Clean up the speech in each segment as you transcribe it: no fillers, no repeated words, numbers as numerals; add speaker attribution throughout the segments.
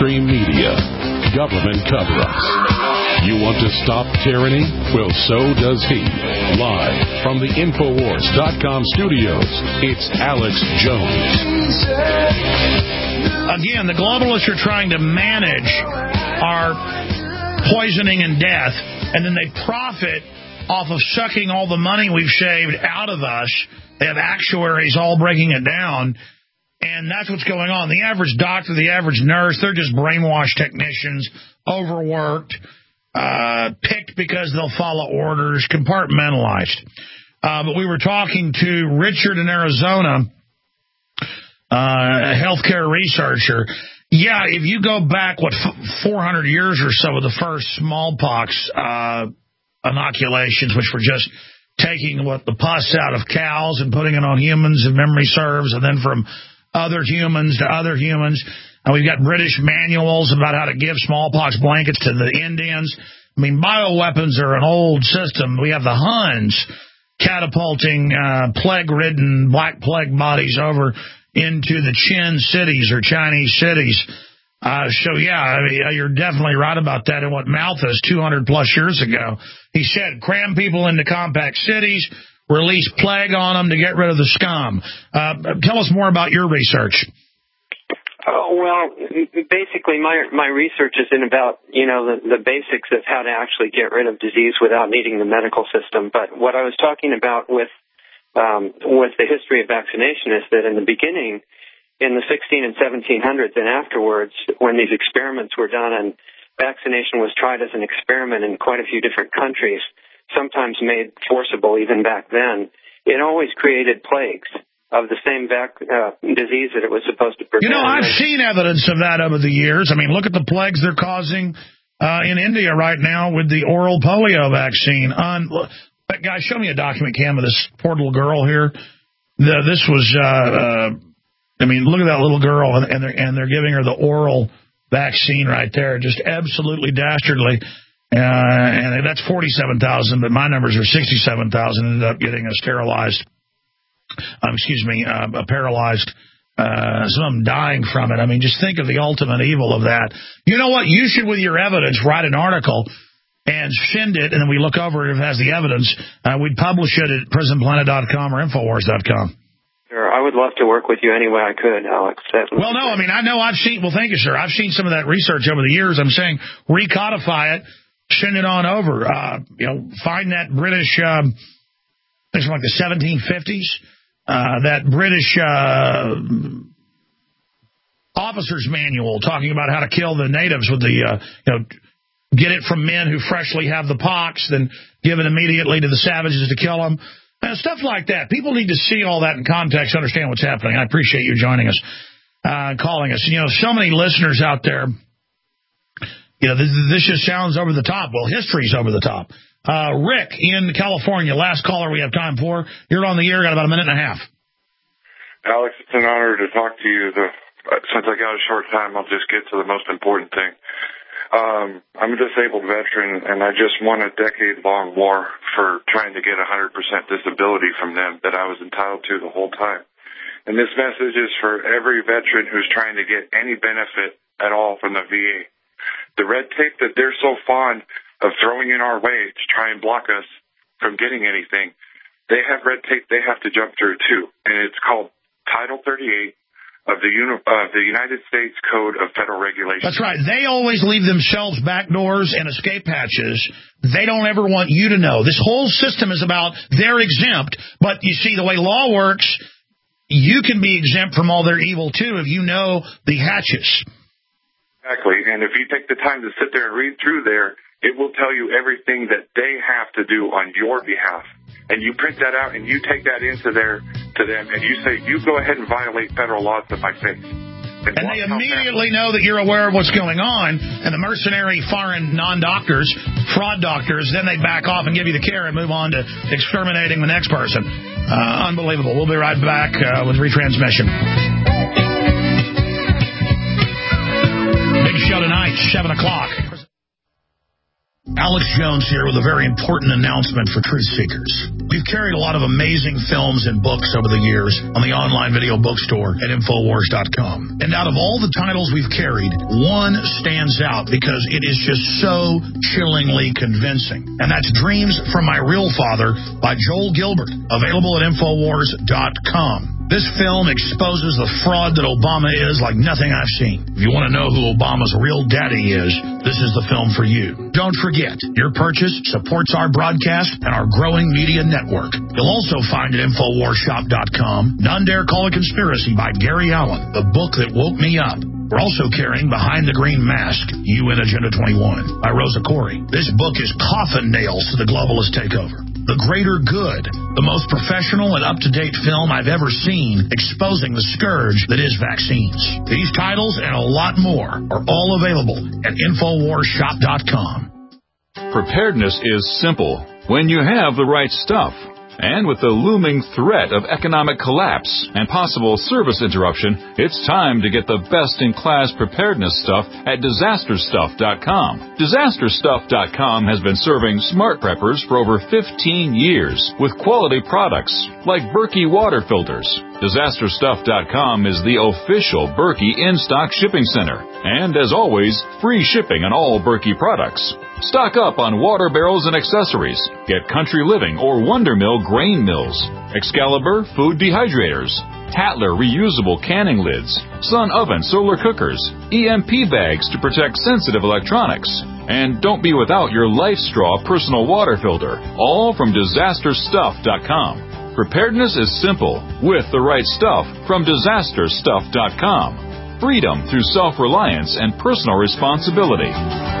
Speaker 1: mainstream media, government cover-ups. You want to stop tyranny? Well, so does he. Live from the Infowars.com studios, it's Alex Jones.
Speaker 2: Again, the globalists are trying to manage our poisoning and death, and then they profit off of sucking all the money we've shaved out of us. They have actuaries all breaking it down, and that's what's going on. The average doctor, the average nurse, they're just brainwashed technicians, overworked, picked because they'll follow orders, compartmentalized. But we were talking to Richard in Arizona, a healthcare researcher. Yeah, if you go back, 400 years or so, with the first smallpox inoculations, which were just taking the pus out of cows and putting it on humans, if memory serves, and then from other humans to other humans. And we've got British manuals about how to give smallpox blankets to the Indians. I mean, bioweapons are an old system. We have the Huns catapulting plague-ridden black plague bodies over into the Qin cities or Chinese cities. So, yeah, I mean, you're definitely right about that. And what Malthus, 200-plus years ago, he said, cram people into compact cities, release plague on them to get rid of the scum. Tell us more about your research.
Speaker 3: Well, basically, my research is in about, the basics of how to actually get rid of disease without needing the medical system. But what I was talking about with the history of vaccination is that in the beginning, in the 16 and 1700s and afterwards, when these experiments were done and vaccination was tried as an experiment in quite a few different countries, sometimes made forcible even back then, it always created plagues of the same disease that it was supposed to prevent.
Speaker 2: I've seen evidence of that over the years. I mean, look at the plagues they're causing in India right now with the oral polio vaccine. Guys, show me a document, Cam, of this poor little girl here. This was, look at that little girl, and they're giving her the oral vaccine right there, just absolutely dastardly. And that's 47,000, but my numbers are 67,000. Ended up getting a paralyzed. Some of them dying from it. I mean, just think of the ultimate evil of that. You know what? You should, with your evidence, write an article and send it, and then we look over it if it has the evidence. We'd publish it at prisonplanet.com or Infowars.com.
Speaker 3: Sure, I would love to work with you any way I could, Alex.
Speaker 2: Well, no, I mean, I know I've seen, thank you, sir. I've seen some of that research over the years. I'm saying recodify it, send it on over. Find that British, it's like the 1750s, that British officer's manual talking about how to kill the natives with the, get it from men who freshly have the pox, then give it immediately to the savages to kill them. Stuff like that. People need to see all that in context, understand what's happening. I appreciate you joining us, calling us. So many listeners out there, this just sounds over the top. Well, history's over the top. Rick in California, last caller we have time for. You're on the air, got about a minute and a half.
Speaker 4: Alex, it's an honor to talk to you. Since I got a short time, I'll just get to the most important thing. I'm a disabled veteran, and I just won a decade-long war for trying to get 100% disability from them that I was entitled to the whole time. And this message is for every veteran who's trying to get any benefit at all from the VA. The red tape that they're so fond of throwing in our way to try and block us from getting anything, they have red tape they have to jump through, too. And it's called Title 38. Of the United States Code of Federal Regulations.
Speaker 2: That's right. They always leave themselves back doors and escape hatches. They don't ever want you to know. This whole system is about they're exempt, but you see the way law works, you can be exempt from all their evil, too, if you know the hatches.
Speaker 4: Exactly. And if you take the time to sit there and read through there, it will tell you everything that they have to do on your behalf. And you print that out and you take that into to them and you say, you go ahead and violate federal laws in my face.
Speaker 2: And they immediately know that you're aware of what's going on, and the mercenary foreign non-doctors, fraud doctors, then they back off and give you the care and move on to exterminating the next person. Unbelievable. We'll be right back with retransmission. Big show tonight, 7 o'clock. Alex Jones here with a very important announcement for truth seekers. We've carried a lot of amazing films and books over the years on the online video bookstore at Infowars.com. And out of all the titles we've carried, one stands out because it is just so chillingly convincing. And that's Dreams from My Real Father by Joel Gilbert, available at Infowars.com. This film exposes the fraud that Obama is like nothing I've seen. If you want to know who Obama's real daddy is, this is the film for you. Don't forget, your purchase supports our broadcast and our growing media network. You'll also find at InfoWarsShop.com None Dare Call a Conspiracy by Gary Allen, the book that woke me up. We're also carrying Behind the Green Mask, UN Agenda 21 by Rosa Corey. This book is coffin nails to the globalist takeover. The Greater Good, the most professional and up-to-date film I've ever seen exposing the scourge that is vaccines. These titles and a lot more are all available at InfoWarsShop.com.
Speaker 5: Preparedness is simple when you have the right stuff. And with the looming threat of economic collapse and possible service interruption, it's time to get the best-in-class preparedness stuff at DisasterStuff.com. DisasterStuff.com has been serving smart preppers for over 15 years with quality products like Berkey water filters. DisasterStuff.com is the official Berkey in-stock shipping center. And as always, free shipping on all Berkey products. Stock up on water barrels and accessories. Get Country Living or Wonder Mill grain mills, Excalibur food dehydrators, Tatler reusable canning lids, Sun oven solar cookers, EMP bags to protect sensitive electronics. And don't be without your Life Straw personal water filter, all from DisasterStuff.com. Preparedness is simple with the right stuff from DisasterStuff.com. Freedom through self-reliance and personal responsibility.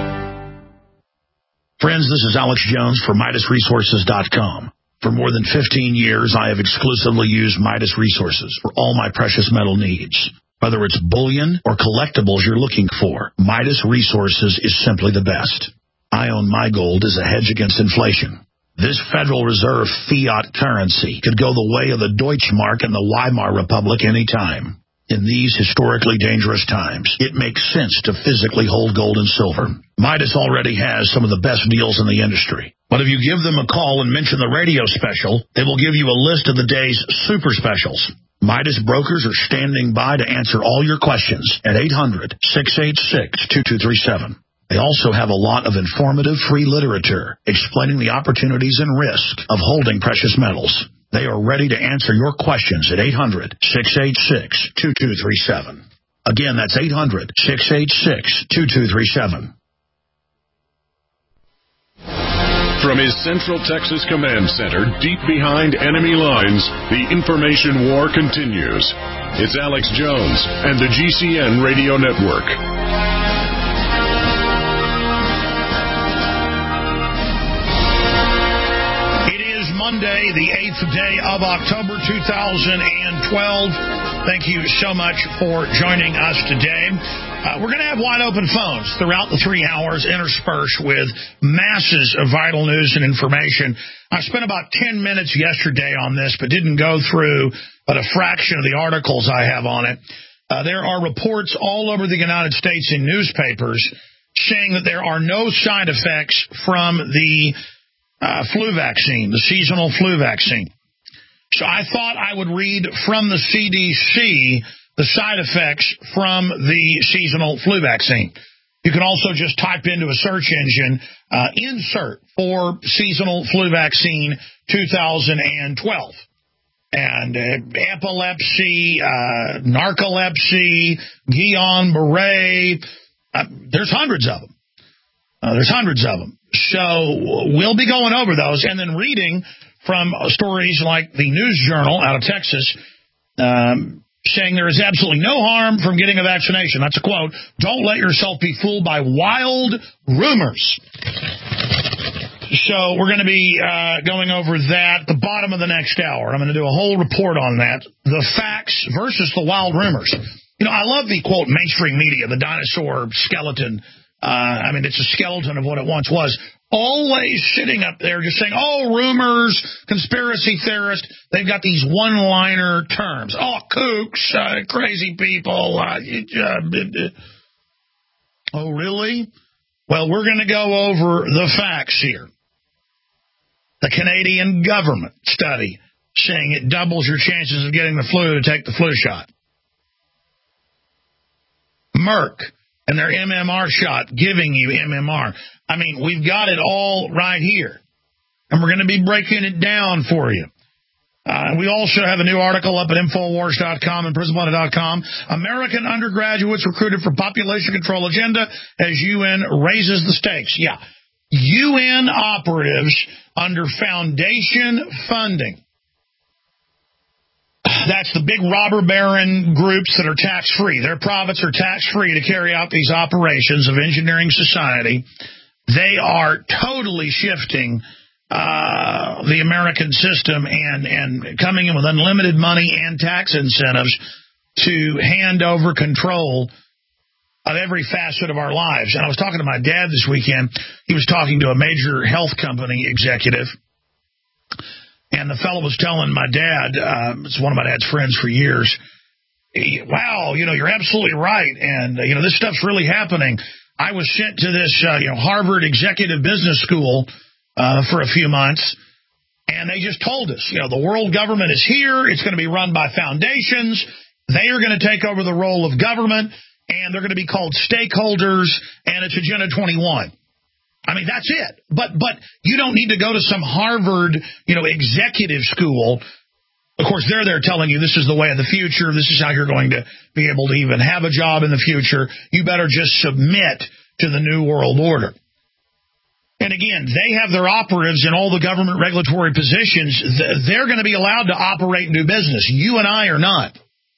Speaker 2: Friends, this is Alex Jones for MidasResources.com. For more than 15 years, I have exclusively used Midas Resources for all my precious metal needs. Whether it's bullion or collectibles you're looking for, Midas Resources is simply the best. I own my gold as a hedge against inflation. This Federal Reserve fiat currency could go the way of the Deutschmark and the Weimar Republic anytime. In these historically dangerous times, it makes sense to physically hold gold and silver. Midas already has some of the best deals in the industry. But if you give them a call and mention the radio special, they will give you a list of the day's super specials. Midas brokers are standing by to answer all your questions at 800-686-2237. They also have a lot of informative free literature explaining the opportunities and risk of holding precious metals. They are ready to answer your questions at 800-686-2237. Again, that's 800-686-2237.
Speaker 1: From his Central Texas Command Center, deep behind enemy lines, the information war continues. It's Alex Jones and the GCN Radio Network.
Speaker 2: Monday, the 8th day of October 2012. Thank you so much for joining us today. We're going to have wide open phones throughout the 3 hours, interspersed with masses of vital news and information. I spent about 10 minutes yesterday on this, but didn't go through but a fraction of the articles I have on it. There are reports all over the United States in newspapers saying that there are no side effects from the flu vaccine, the seasonal flu vaccine. So I thought I would read from the CDC the side effects from the seasonal flu vaccine. You can also just type into a search engine, insert for seasonal flu vaccine 2012. And epilepsy, narcolepsy, Guillain-Barré, there's hundreds of them. So we'll be going over those and then reading from stories like the News Journal out of Texas saying there is absolutely no harm from getting a vaccination. That's a quote. Don't let yourself be fooled by wild rumors. So we're going to be going over that at the bottom of the next hour. I'm going to do a whole report on that. The facts versus the wild rumors. You know, I love the, quote, mainstream media, the dinosaur skeleton. It's a skeleton of what it once was. Always sitting up there just saying, oh, rumors, conspiracy theorists. They've got these one-liner terms. Oh, kooks, crazy people. Oh, really? Well, we're going to go over the facts here. The Canadian government study saying it doubles your chances of getting the flu to take the flu shot. Merck and their MMR shot giving you MMR. I mean, we've got it all right here. And we're going to be breaking it down for you. We also have a new article up at Infowars.com and PrisonPlanet.com. American undergraduates recruited for population control agenda as UN raises the stakes. Yeah, UN operatives under foundation funding. That's the big robber baron groups that are tax-free. Their profits are tax-free to carry out these operations of engineering society. They are totally shifting the American system and coming in with unlimited money and tax incentives to hand over control of every facet of our lives. And I was talking to my dad this weekend. He was talking to a major health company executive. And the fellow was telling my dad, it's one of my dad's friends for years, wow, you're absolutely right. And, this stuff's really happening. I was sent to this, Harvard Executive Business School for a few months. And they just told us, the world government is here. It's going to be run by foundations. They are going to take over the role of government. And they're going to be called stakeholders. And it's Agenda 21. I mean, that's it. But you don't need to go to some Harvard, executive school. Of course, they're there telling you this is the way of the future. This is how you're going to be able to even have a job in the future. You better just submit to the New World Order. And again, they have their operatives in all the government regulatory positions. They're going to be allowed to operate and do business. You and I are not.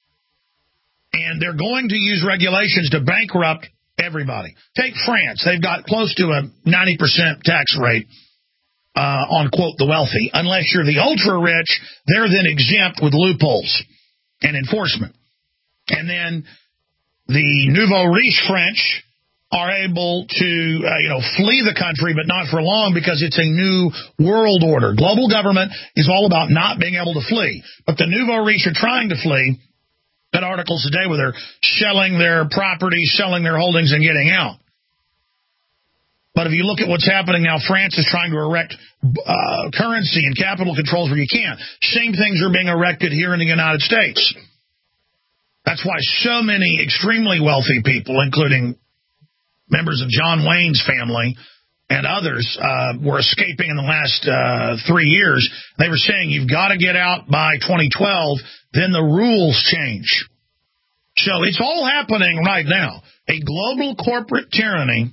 Speaker 2: And they're going to use regulations to bankrupt everybody. Take France. They've got close to a 90% tax rate on, quote, the wealthy. Unless you're the ultra-rich, they're then exempt with loopholes and enforcement. And then the nouveau riche French are able to, flee the country, but not for long because it's a new world order. Global government is all about not being able to flee. But the nouveau riche are trying to flee. Got articles today where they're selling their property, selling their holdings, and getting out. But if you look at what's happening now, France is trying to erect currency and capital controls where you can. Same things are being erected here in the United States. That's why so many extremely wealthy people, including members of John Wayne's family and others, were escaping in the last 3 years. They were saying you've got to get out by 2012, then the rules change. So it's all happening right now. A global corporate tyranny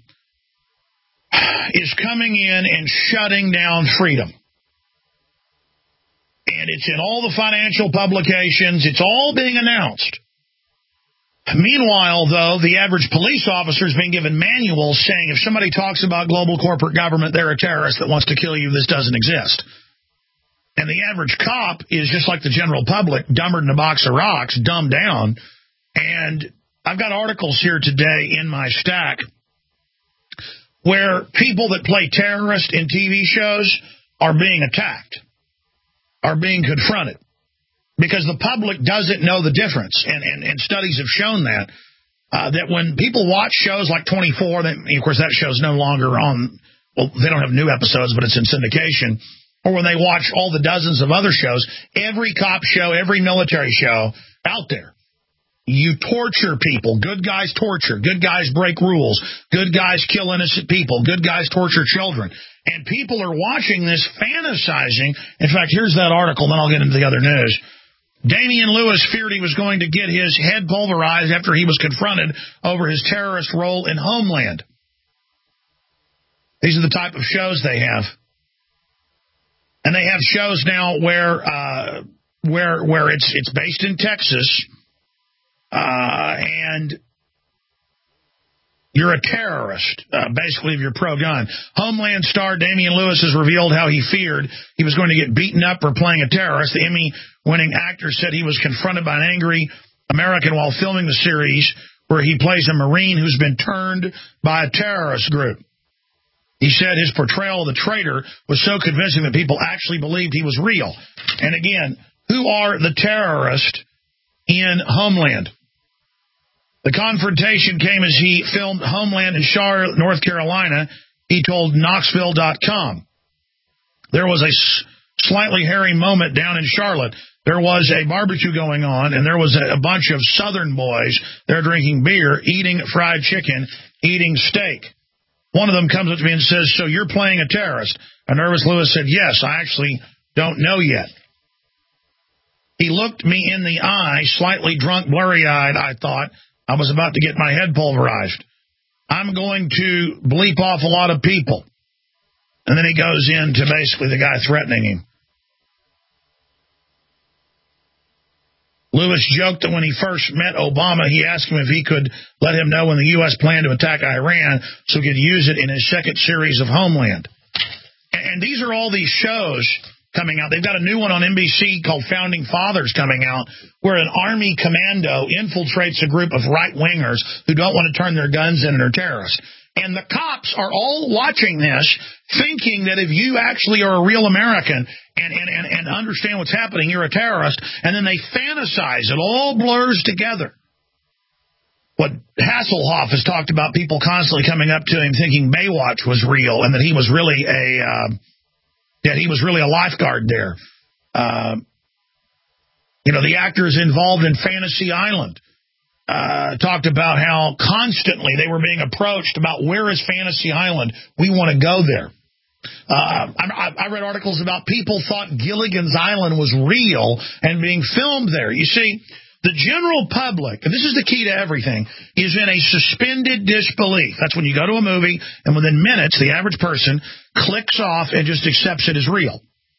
Speaker 2: is coming in and shutting down freedom. And it's in all the financial publications. It's all being announced. Meanwhile, though, the average police officer is being given manuals saying if somebody talks about global corporate government, they're a terrorist that wants to kill you. This doesn't exist. And the average cop is just like the general public, dumber than a box of rocks, dumbed down. And I've got articles here today in my stack where people that play terrorist in TV shows are being attacked, are being confronted. Because the public doesn't know the difference, and studies have shown that when people watch shows like 24, of course that show's no longer on, well, they don't have new episodes, but it's in syndication, or when they watch all the dozens of other shows, every cop show, every military show out there, you torture people. Good guys torture. Good guys break rules. Good guys kill innocent people. Good guys torture children. And people are watching this, fantasizing. In fact, here's that article, then I'll get into the other news. Damian Lewis feared he was going to get his head pulverized after he was confronted over his terrorist role in Homeland. These are the type of shows they have. And they have shows now where it's based in Texas, and you're a terrorist, basically, if you're pro-gun. Homeland star Damian Lewis has revealed how he feared he was going to get beaten up for playing a terrorist. The Emmy-winning actor said he was confronted by an angry American while filming the series where he plays a Marine who's been turned by a terrorist group. He said his portrayal of the traitor was so convincing that people actually believed he was real. And again, who are the terrorists in Homeland? The confrontation came as he filmed Homeland in Charlotte, North Carolina. He told Knoxville.com. There was a slightly hairy moment down in Charlotte. There was a barbecue going on, and there was a bunch of Southern boys. They're drinking beer, eating fried chicken, eating steak. One of them comes up to me and says, "So you're playing a terrorist?" A nervous Lewis said, "Yes, I actually don't know yet." He looked me in the eye, slightly drunk, blurry-eyed. I thought I was about to get my head pulverized. "I'm going to bleep off a lot of people." And then he goes into basically the guy threatening him. Lewis joked that when he first met Obama, he asked him if he could let him know when the U.S. planned to attack Iran so he could use it in his second series of Homeland. And these are all these shows coming out. They've got a new one on NBC called Founding Fathers coming out, where an army commando infiltrates a group of right-wingers who don't want to turn their guns in and are terrorists. And the cops are all watching this, thinking that if you actually are a real American and understand what's happening, you're a terrorist, and then they fantasize. It all blurs together. What Hasselhoff has talked about, people constantly coming up to him thinking Baywatch was real and that he was really a lifeguard there. The actors involved in Fantasy Island talked about how constantly they were being approached about where is Fantasy Island? We want to go there. I read articles about people thought Gilligan's Island was real and being filmed there. You see, the general public, and this is the key to everything, is in a suspended disbelief. That's when you go to a movie, and within minutes, the average person clicks off and just accepts it as real.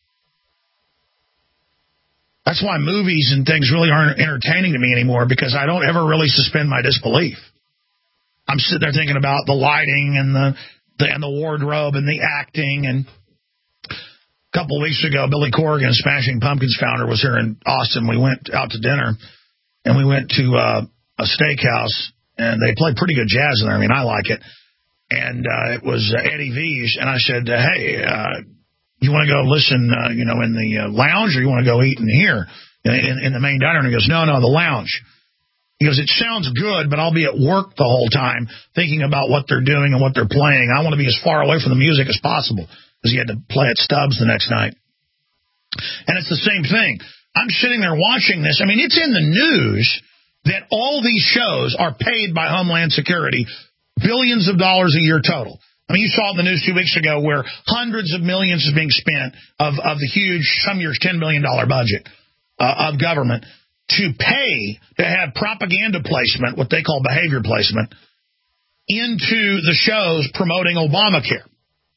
Speaker 2: That's why movies and things really aren't entertaining to me anymore, because I don't ever really suspend my disbelief. I'm sitting there thinking about the lighting and the wardrobe and the acting. And a couple of weeks ago, Billy Corgan, Smashing Pumpkins founder, was here in Austin. We went out to dinner, and we went to a steakhouse, and they play pretty good jazz in there. I mean, I like it. And it was Eddie V's, and I said, "Hey, you want to go listen, in the lounge, or you want to go eat in here, in the main diner?" And he goes, No, the lounge. He goes, "It sounds good, but I'll be at work the whole time thinking about what they're doing and what they're playing. I want to be as far away from the music as possible," because he had to play at Stubbs the next night. And it's the same thing. I'm sitting there watching this. I mean, it's in the news that all these shows are paid by Homeland Security, billions of dollars a year total. I mean, you saw it in the news 2 weeks ago where hundreds of millions is being spent of the huge, some years, $10 billion budget of government to pay to have propaganda placement, what they call behavior placement, into the shows promoting Obamacare.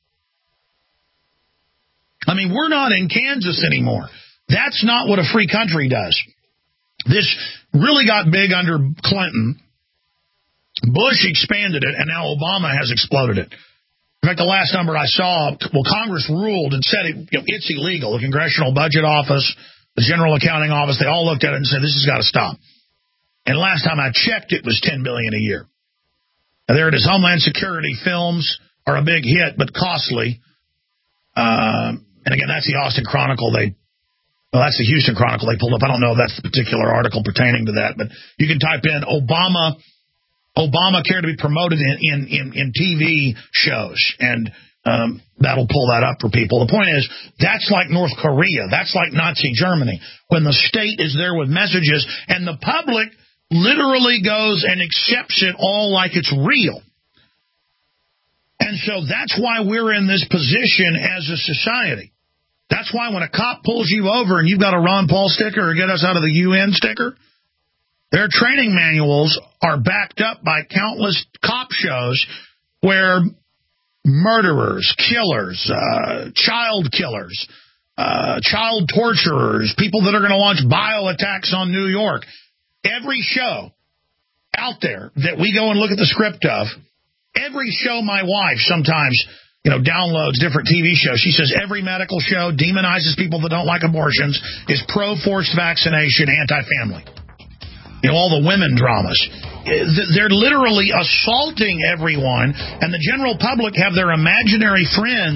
Speaker 2: I mean, we're not in Kansas anymore. That's not what a free country does. This really got big under Clinton. Bush expanded it, and now Obama has exploded it. In fact, the last number I saw, Congress ruled and said it's illegal. The Congressional Budget Office, the General Accounting Office, they all looked at it and said, this has got to stop. And last time I checked, it was $10 billion a year. Now, there it is. Homeland Security films are a big hit, but costly. And again, that's the Austin Chronicle. That's the Houston Chronicle they pulled up. I don't know if that's the particular article pertaining to that, but you can type in Obamacare to be promoted in TV shows, and that'll pull that up for people. The point is, that's like North Korea. That's like Nazi Germany, when the state is there with messages, and the public literally goes and accepts it all like it's real. And so that's why we're in this position as a society. That's why when a cop pulls you over and you've got a Ron Paul sticker or get us out of the UN sticker, their training manuals are backed up by countless cop shows where murderers, killers, child killers, child torturers, people that are going to launch bio-attacks on New York, every show out there that we go and look at the script of, every show my wife sometimes downloads different TV shows. She says every medical show demonizes people that don't like abortions, is pro-forced vaccination, anti-family. All the women dramas. They're literally assaulting everyone, and the general public have their imaginary friends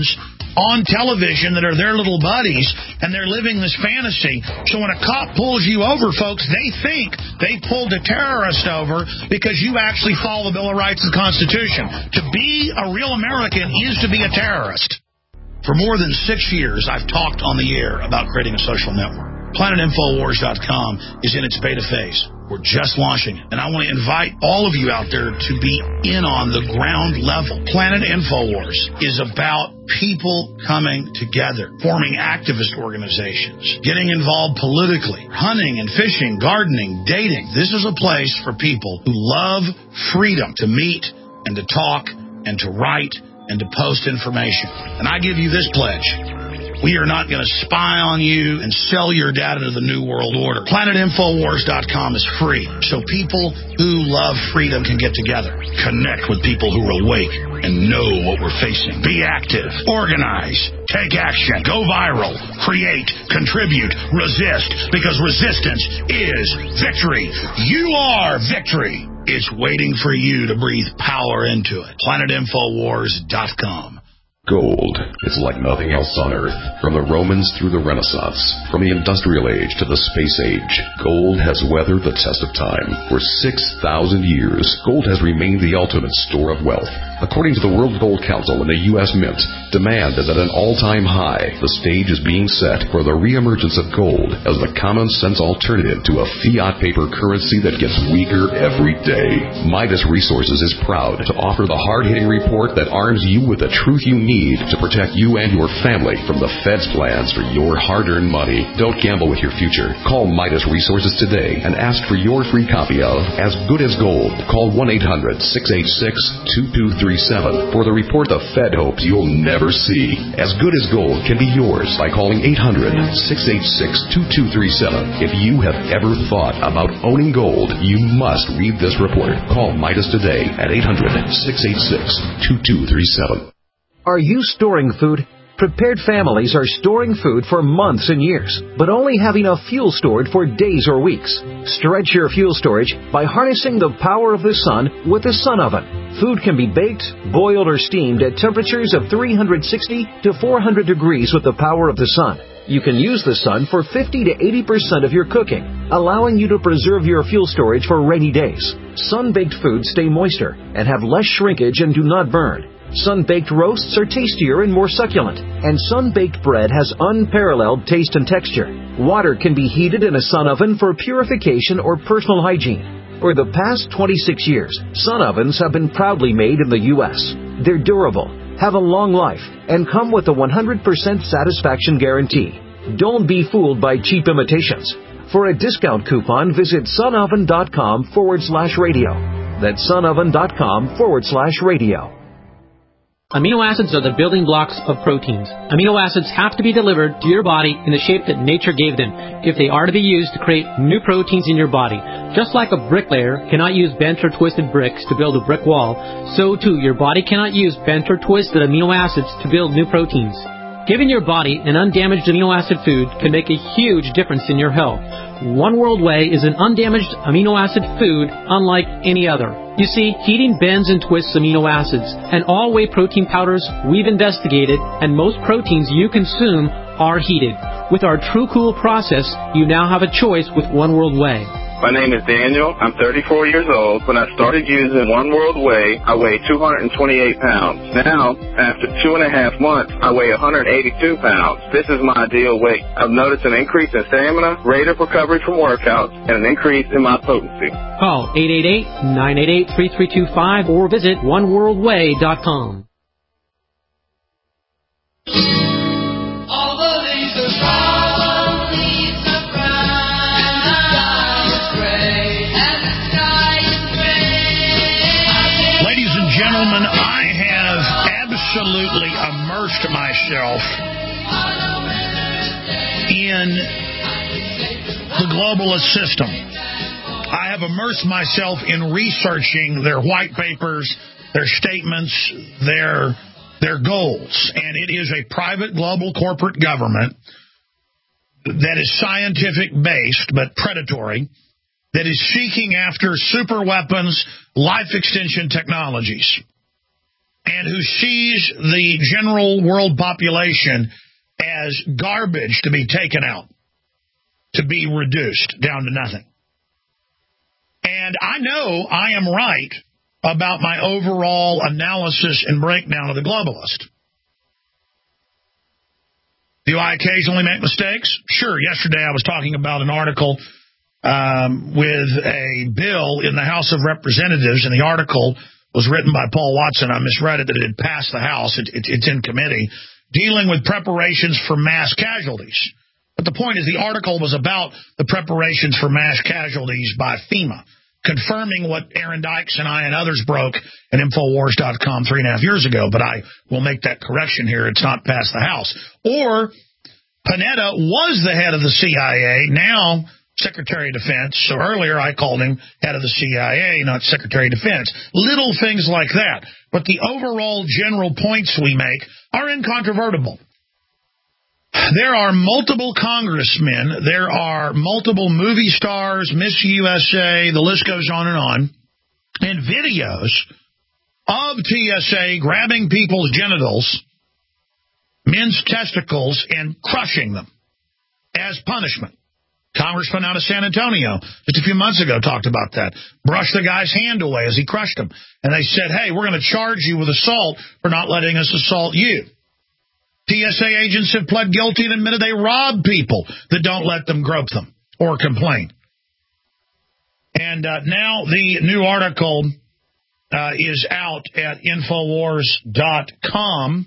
Speaker 2: on television that are their little buddies, and they're living this fantasy. So when a cop pulls you over, folks, they think they pulled a terrorist over because you actually follow the Bill of Rights and the Constitution. To be a real American is to be a terrorist. For more than 6 years, I've talked on the air about creating a social network. PlanetInfoWars.com is in its beta phase. We're just launching it. And I want to invite all of you out there to be in on the ground level. Planet InfoWars is about people coming together, forming activist organizations, getting involved politically, hunting and fishing, gardening, dating. This is a place for people who love freedom to meet and to talk and to write and to post information. And I give you this pledge. We are not going to spy on you and sell your data to the New World Order. PlanetInfoWars.com is free, so people who love freedom can get together, connect with people who are awake and know what we're facing. Be active, organize, take action, go viral, create, contribute, resist, because resistance is victory. You are victory. It's waiting for you to breathe power into it. PlanetInfoWars.com.
Speaker 6: Gold is like nothing else on Earth. From the Romans through the Renaissance, from the Industrial Age to the Space Age, gold has weathered the test of time. For 6,000 years, gold has remained the ultimate store of wealth. According to the World Gold Council and the U.S. Mint, demand is at an all-time high. The stage is being set for the reemergence of gold as the common-sense alternative to a fiat paper currency that gets weaker every day. Midas Resources is proud to offer the hard-hitting report that arms you with the truth you need to protect you and your family from the Fed's plans for your hard-earned money. Don't gamble with your future. Call Midas Resources today and ask for your free copy of As Good as Gold. Call 1-800-686-2237 for the report the Fed hopes you'll never see. As Good as Gold can be yours by calling 800-686-2237. If you have ever thought about owning gold, you must read this report. Call Midas today at 800-686-2237.
Speaker 7: Are you storing food? Prepared families are storing food for months and years, but only have enough fuel stored for days or weeks. Stretch your fuel storage by harnessing the power of the sun with the Sun Oven. Food can be baked, boiled, or steamed at temperatures of 360 to 400 degrees with the power of the sun. You can use the sun for 50 to 80% of your cooking, allowing you to preserve your fuel storage for rainy days. Sun-baked foods stay moister and have less shrinkage and do not burn. Sun-baked roasts are tastier and more succulent, and sun-baked bread has unparalleled taste and texture. Water can be heated in a sun oven for purification or personal hygiene. For the past 26 years, sun ovens have been proudly made in the U.S. They're durable, have a long life, and come with a 100% satisfaction guarantee. Don't be fooled by cheap imitations. For a discount coupon, visit sunoven.com/radio. That's sunoven.com/radio.
Speaker 8: Amino acids are the building blocks of proteins. Amino acids have to be delivered to your body in the shape that nature gave them if they are to be used to create new proteins in your body. Just like a bricklayer cannot use bent or twisted bricks to build a brick wall, so too your body cannot use bent or twisted amino acids to build new proteins. Giving your body an undamaged amino acid food can make a huge difference in your health. One World Whey is an undamaged amino acid food unlike any other. You see, heating bends and twists amino acids, and all whey protein powders we've investigated, and most proteins you consume are heated. With our True Cool process, you now have a choice with One World Whey.
Speaker 9: My name is Daniel. I'm 34 years old. When I started using One World Whey, I weighed 228 pounds. Now, after 2.5 months, I weigh 182 pounds. This is my ideal weight. I've noticed an increase in stamina, rate of recovery from workouts, and an increase in my potency.
Speaker 8: Call 888-988-3325 or visit oneworldwhey.com.
Speaker 2: Gentlemen, I have absolutely immersed myself in the globalist system. I have immersed myself in researching their white papers, their statements, their goals. And it is a private global corporate government that is scientific-based but predatory, that is seeking after super weapons, life extension technologies. and who sees the general world population as garbage to be taken out, to be reduced down to nothing. And I know I am right about my overall analysis and breakdown of the globalist. Do I occasionally make mistakes? Sure. Yesterday I was talking about an article with a bill in the House of Representatives, and the article was written by Paul Watson. I misread it, that it had passed the House. It's in committee, dealing with preparations for mass casualties. But the point is, the article was about the preparations for mass casualties by FEMA, confirming what Aaron Dykes and I and others broke at Infowars.com 3.5 years ago. But I will make that correction here. It's not passed the House. Or Panetta was the head of the CIA, now Secretary of Defense. So earlier I called him head of the CIA, not Secretary of Defense. Little things like that. But the overall general points we make are incontrovertible. There are multiple congressmen, there are multiple movie stars, Miss USA, the list goes on, and videos of TSA grabbing people's genitals, men's testicles, and crushing them as punishment. Congressman out of San Antonio just a few months ago talked about that. Brushed the guy's hand away as he crushed him. And they said, hey, we're going to charge you with assault for not letting us assault you. TSA agents have pled guilty and admitted they rob people that don't let them grope them or complain. And now the new article is out at Infowars.com.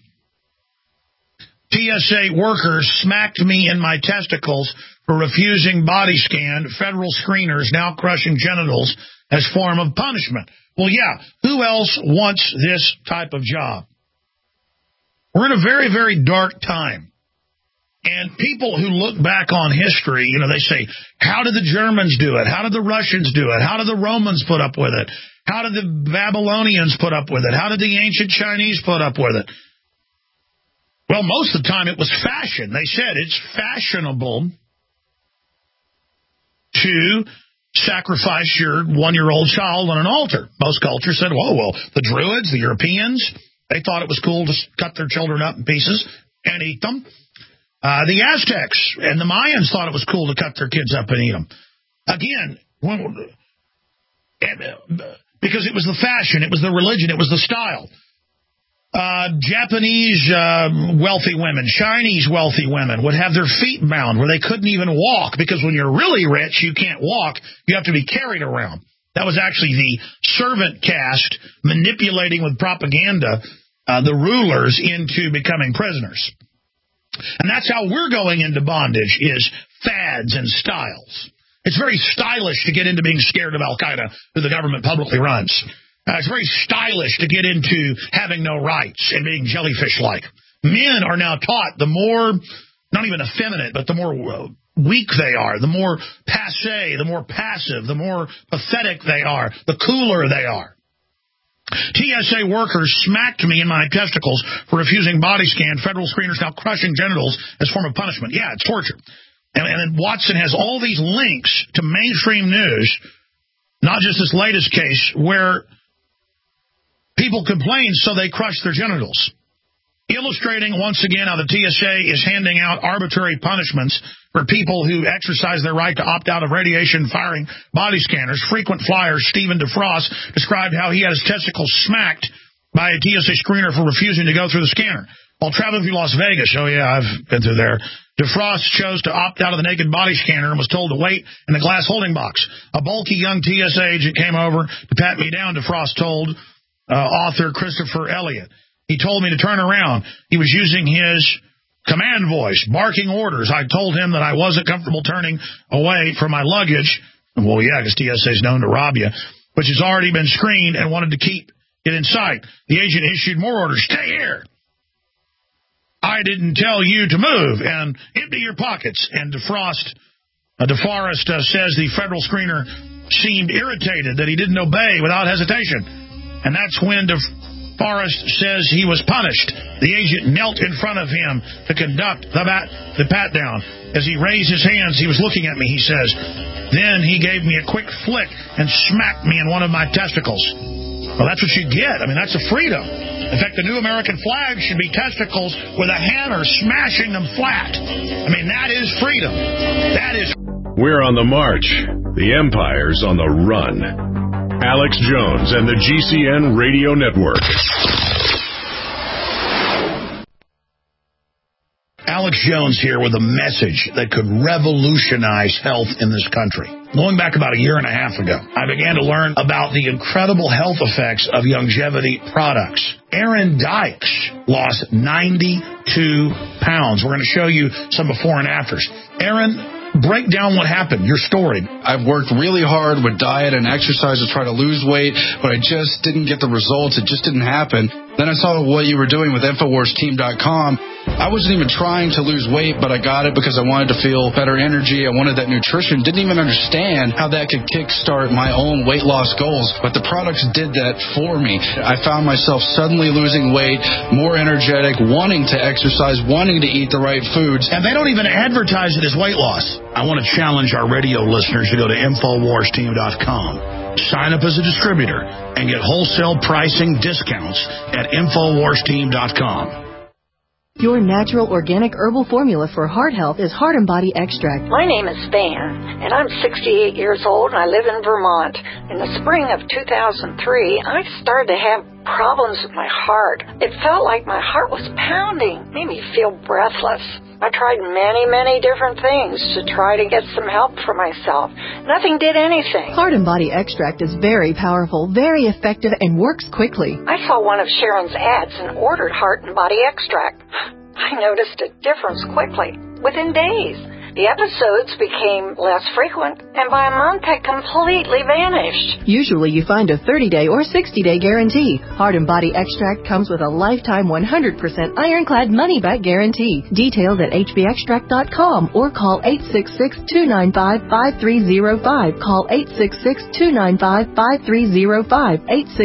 Speaker 2: TSA workers smacked me in my testicles for refusing body scan. Federal screeners now crushing genitals as form of punishment. Well, yeah, who else wants this type of job? We're in a very, very dark time. And people who look back on history, they say, how did the Germans do it? How did the Russians do it? How did the Romans put up with it? How did the Babylonians put up with it? How did the ancient Chinese put up with it? Well, most of the time it was fashion. They said it's fashionable to sacrifice your 1-year-old child on an altar. Most cultures said, whoa, well, the Druids, the Europeans, they thought it was cool to cut their children up in pieces and eat them. The Aztecs and the Mayans thought it was cool to cut their kids up and eat them. Again, because it was the fashion, it was the religion, it was the style. Japanese wealthy women, Chinese wealthy women would have their feet bound where they couldn't even walk, because when you're really rich, you can't walk. You have to be carried around. That was actually the servant caste manipulating with propaganda the rulers into becoming prisoners. And that's how we're going into bondage, is fads and styles. It's very stylish to get into being scared of Al-Qaeda, who the government publicly runs. It's very stylish to get into having no rights and being jellyfish-like. Men are now taught the more, not even effeminate, but the more weak they are, the more passé, the more passive, the more pathetic they are, the cooler they are. TSA workers smacked me in my testicles for refusing body scan. Federal screeners now crushing genitals as form of punishment. Yeah, it's torture. And then Watson has all these links to mainstream news, not just this latest case, where people complain, so they crush their genitals. Illustrating, once again, how the TSA is handing out arbitrary punishments for people who exercise their right to opt out of radiation-firing body scanners. Frequent flyer Stephen DeFrost described how he had his testicles smacked by a TSA screener for refusing to go through the scanner. While traveling through Las Vegas, oh yeah, I've been through there, DeFrost chose to opt out of the naked body scanner and was told to wait in the glass holding box. A bulky young TSA agent came over to pat me down, DeFrost told author Christopher Elliott. He told me to turn around. He was using his command voice, barking orders. I told him that I wasn't comfortable turning away from my luggage. Well, yeah, because TSA is known to rob you, which has already been screened, and wanted to keep it in sight. The agent issued more orders. Stay here. I didn't tell you to move, and empty your pockets. And DeForest says the federal screener seemed irritated that he didn't obey without hesitation. And that's when DeForest says he was punished. The agent knelt in front of him to conduct the pat-down. As he raised his hands, he was looking at me, he says. Then he gave me a quick flick and smacked me in one of my testicles. Well, that's what you get. I mean, that's a freedom. In fact, the new American flag should be testicles with a hammer smashing them flat. I mean, that is freedom. That is.
Speaker 1: We're on the march. The empire's on the run. Alex Jones and the GCN Radio Network.
Speaker 2: Alex Jones here with a message that could revolutionize health in this country. Going back about a year and a half ago, I began to learn about the incredible health effects of longevity products. Aaron Dykes lost 92 pounds. We're going to show you some before and afters. Aaron, break down what happened, your story.
Speaker 10: I've worked really hard with diet and exercise to try to lose weight, but I just didn't get the results. It just didn't happen. Then I saw what you were doing with InfoWarsTeam.com. I wasn't even trying to lose weight, but I got it because I wanted to feel better energy. I wanted that nutrition. Didn't even understand how that could kickstart my own weight loss goals, but the products did that for me. I found myself suddenly losing weight, more energetic, wanting to exercise, wanting to eat the right foods.
Speaker 2: And they don't even advertise it as weight loss. I want to challenge our radio listeners to go to InfoWarsTeam.com. Sign up as a distributor and get wholesale pricing discounts at InfoWarsTeam.com.
Speaker 11: Your natural organic herbal formula for heart health is Heart and Body Extract.
Speaker 12: My name is Van, and I'm 68 years old, and I live in Vermont. In the spring of 2003, I started to have problems with my heart. It felt like my heart was pounding, made me feel breathless. I tried many different things to try to get some help for myself. Nothing did anything.
Speaker 11: Heart and Body Extract is very powerful, very effective, and works quickly.
Speaker 12: I saw one of Sharon's ads and ordered Heart and Body Extract. I noticed a difference quickly, within days. The episodes became less frequent, and by a month had completely vanished.
Speaker 11: Usually you find a 30-day or 60-day guarantee. Heart and Body Extract comes with a lifetime 100% ironclad money-back guarantee. Details at hbextract.com or call 866-295-5305. Call 866-295-5305.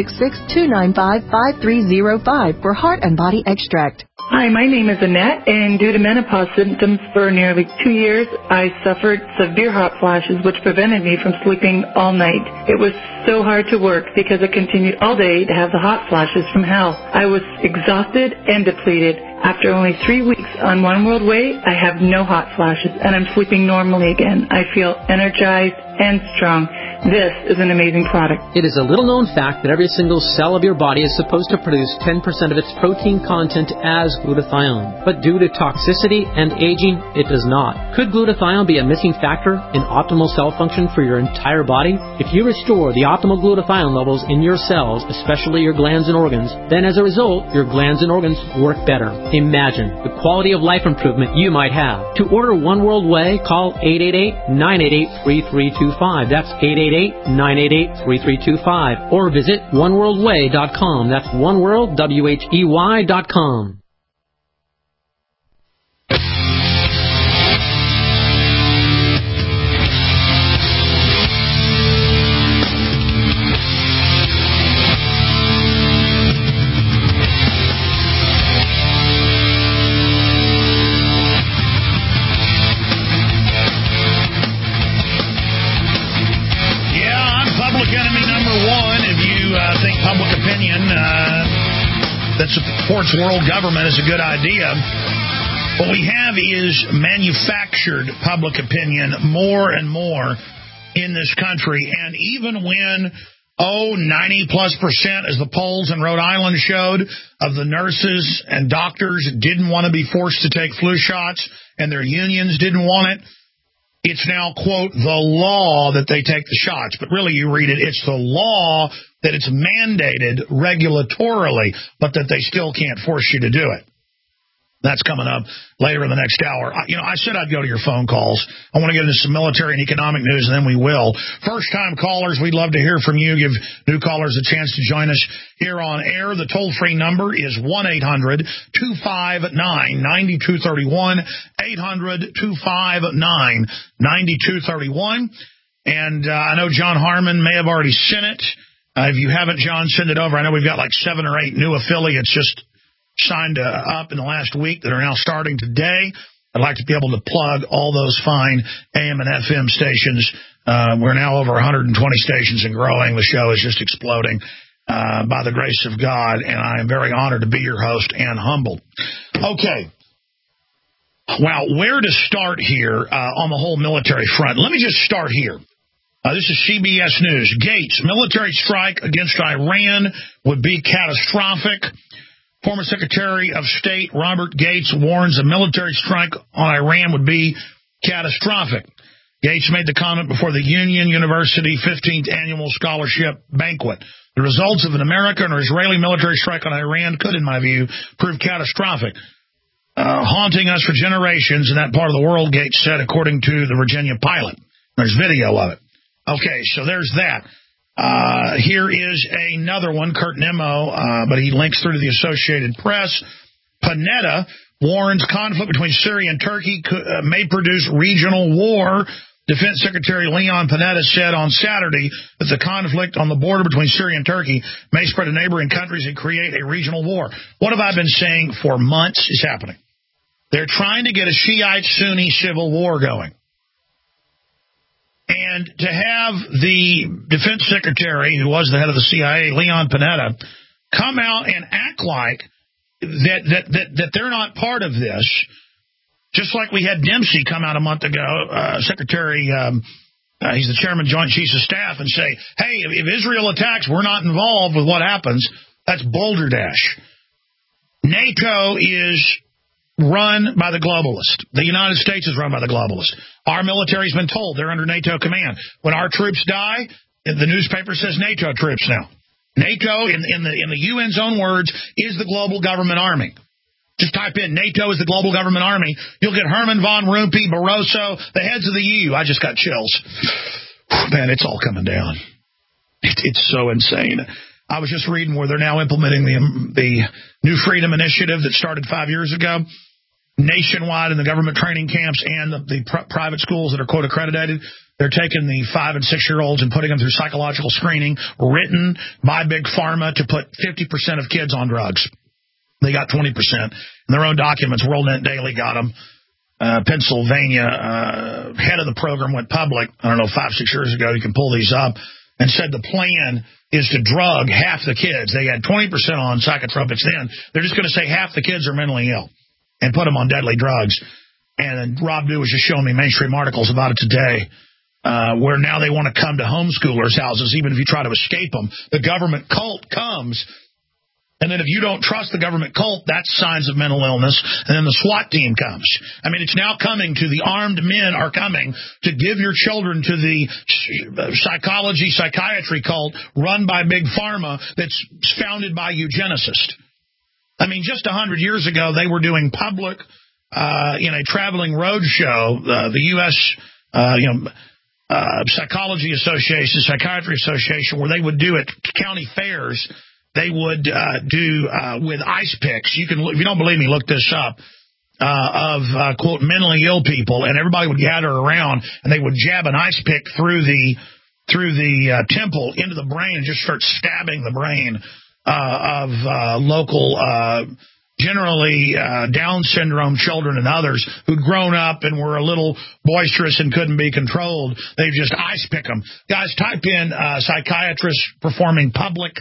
Speaker 11: 866-295-5305 for Heart and Body Extract.
Speaker 13: Hi, my name is Annette, and due to menopause symptoms for nearly 2 years, I suffered severe hot flashes, which prevented me from sleeping all night. It was so hard to work because I continued all day to have the hot flashes from hell. I was exhausted and depleted. After only 3 weeks on One World Way, I have no hot flashes, and I'm sleeping normally again. I feel energized and strong. This is an amazing product.
Speaker 8: It is a little-known fact that every single cell of your body is supposed to produce 10% of its protein content as glutathione. But due to toxicity and aging, it does not. Could glutathione be a missing factor in optimal cell function for your entire body? If you restore the optimal glutathione levels in your cells, especially your glands and organs, then as a result, your glands and organs work better. Imagine the quality of life improvement you might have. To order One World Way, call 888-988-3325. That's 888-988-3325. Or visit oneworldway.com. That's oneworld.com.
Speaker 2: That supports world government is a good idea. What we have is manufactured public opinion more and more in this country. And even when, 90+%, as the polls in Rhode Island showed, of the nurses and doctors didn't want to be forced to take flu shots and their unions didn't want it, it's now, quote, the law that they take the shots. But really, you read it, it's the law that it's mandated regulatorily, but that they still can't force you to do it. That's coming up later in the next hour. I said I'd go to your phone calls. I want to get into some military and economic news, and then we will. First-time callers, we'd love to hear from you. Give new callers a chance to join us here on air. The toll-free number is 1-800-259-9231, 800-259-9231. And I know John Harmon may have already sent it. If you haven't, John, send it over. I know we've got like 7 or 8 new affiliates just signed up in the last week that are now starting today. I'd like to be able to plug all those fine AM and FM stations. We're now over 120 stations and growing. The show is just exploding. by the grace of God, and I am very honored to be your host and humbled. Okay. Well, where to start here on the whole military front? Let me just start here. This is CBS News. Gates, military strike against Iran would be catastrophic. Former Secretary of State Robert Gates warns a military strike on Iran would be catastrophic. Gates made the comment before the Union University 15th Annual Scholarship Banquet. The results of an American or Israeli military strike on Iran could, in my view, prove catastrophic. Haunting us for generations in that part of the world, Gates said, according to the Virginia Pilot. There's video of it. Okay, so there's that. Here is another one, Kurt Nimmo, but he links through to the Associated Press. Panetta warns conflict between Syria and Turkey may produce regional war. Defense Secretary Leon Panetta said on Saturday that the conflict on the border between Syria and Turkey may spread to neighboring countries and create a regional war. What have I been saying for months is happening? They're trying to get a Shiite-Sunni civil war going. And to have the defense secretary, who was the head of the CIA, Leon Panetta, come out and act like that they're not part of this, just like we had Dempsey come out a month ago, Secretary, he's the chairman of Joint Chiefs of Staff, and say, hey, if Israel attacks, we're not involved with what happens. That's balderdash. NATO is run by the globalist. The United States is run by the globalist. Our military's been told they're under NATO command. When our troops die, the newspaper says NATO troops now. NATO, in the UN's own words, is the global government army. Just type in NATO is the global government army. You'll get Herman Von Rompuy, Barroso, the heads of the EU. I just got chills. Man, it's all coming down. It's so insane. I was just reading where they're now implementing the New Freedom Initiative that started 5 years ago. Nationwide in the government training camps and the private schools that are, quote, accredited, they're taking the 5- and 6-year-olds and putting them through psychological screening written by Big Pharma to put 50% of kids on drugs. They got 20%. In their own documents, WorldNet Daily got them. Pennsylvania head of the program went public, I don't know, 5-6 years ago. You can pull these up, and said the plan is to drug half the kids. They had 20% on psychotropics then. They're just going to say half the kids are mentally ill and put them on deadly drugs. And Rob Dew was just showing me mainstream articles about it today, where now they want to come to homeschoolers' houses, even if you try to escape them. The government cult comes, and then if you don't trust the government cult, that's signs of mental illness, and then the SWAT team comes. I mean, it's now coming to the armed men are coming to give your children to the psychiatry cult run by Big Pharma that's founded by eugenicists. I mean, just 100 years ago, they were doing public, in a traveling road show, the U.S., Psychology Association, Psychiatry Association, where they would do at county fairs, they would do with ice picks. You can, if you don't believe me, look this up, of, quote, mentally ill people, and everybody would gather around, and they would jab an ice pick through the temple into the brain and just start stabbing the brain of local, generally Down syndrome children and others who'd grown up and were a little boisterous and couldn't be controlled. They just ice pick them. Guys, type in psychiatrist performing public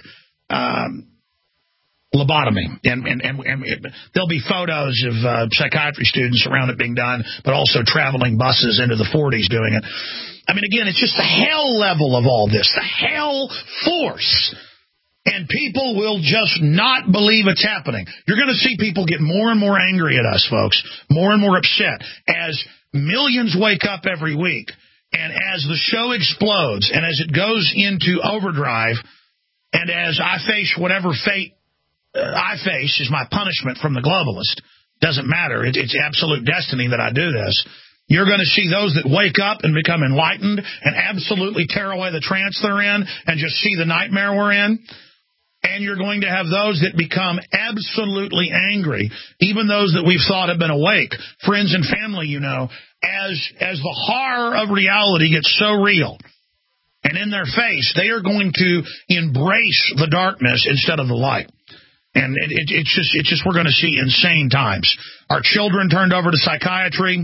Speaker 2: lobotomy, and there'll be photos of psychiatry students around it being done, but also traveling buses into the 40s doing it. I mean, again, it's just the hell level of all this, the hell force. And people will just not believe it's happening. You're going to see people get more and more angry at us, folks, more and more upset as millions wake up every week. And as the show explodes and as it goes into overdrive, and as I face whatever fate I face is my punishment from the globalist, doesn't matter. It's absolute destiny that I do this. You're going to see those that wake up and become enlightened and absolutely tear away the trance they're in and just see the nightmare we're in. And you're going to have those that become absolutely angry, even those that we've thought have been awake, friends and family, you know, as the horror of reality gets so real. And in their face, they are going to embrace the darkness instead of the light. And it's just we're going to see insane times. Our children turned over to psychiatry.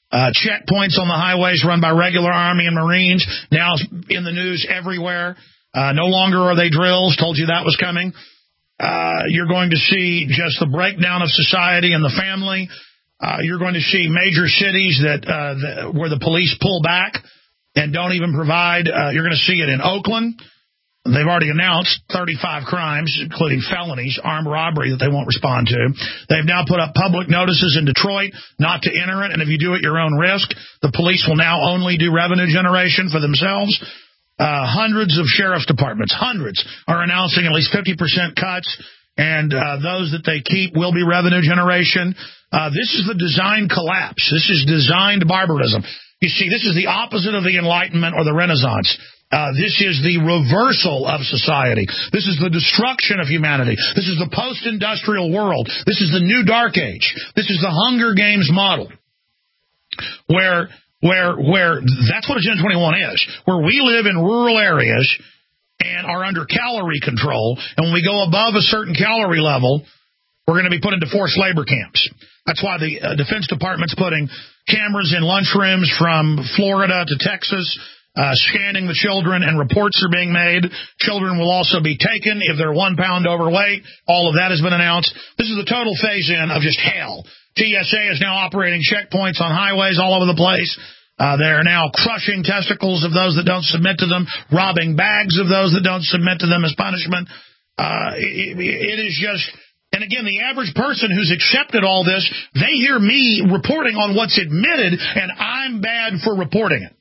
Speaker 2: Checkpoints on the highways run by regular Army and Marines, now in the news everywhere. No longer are they drills. Told you that was coming. You're going to see just the breakdown of society and the family. You're going to see major cities where the police pull back and don't even provide. You're going to see it in Oakland. They've already announced 35 crimes, including felonies, armed robbery that they won't respond to. They've now put up public notices in Detroit not to enter it, and if you do at your own risk, the police will now only do revenue generation for themselves. Hundreds of sheriff's departments, hundreds, are announcing at least 50% cuts, and those that they keep will be revenue generation. This is the design collapse. This is designed barbarism. You see, this is the opposite of the Enlightenment or the Renaissance. This is the reversal of society. This is the destruction of humanity. This is the post-industrial world. This is the new dark age. This is the Hunger Games model, where that's what Agenda 21 is, where we live in rural areas and are under calorie control, and when we go above a certain calorie level, we're going to be put into forced labor camps. That's why the Defense Department's putting cameras in lunchrooms from Florida to Texas, scanning the children, and reports are being made. Children will also be taken if they're 1 pound overweight. All of that has been announced. This is the total phase-in of just hell. TSA is now operating checkpoints on highways all over the place. They're now crushing testicles of those that don't submit to them, robbing bags of those that don't submit to them as punishment. It is just... And again, the average person who's accepted all this, they hear me reporting on what's admitted, and I'm bad for reporting it.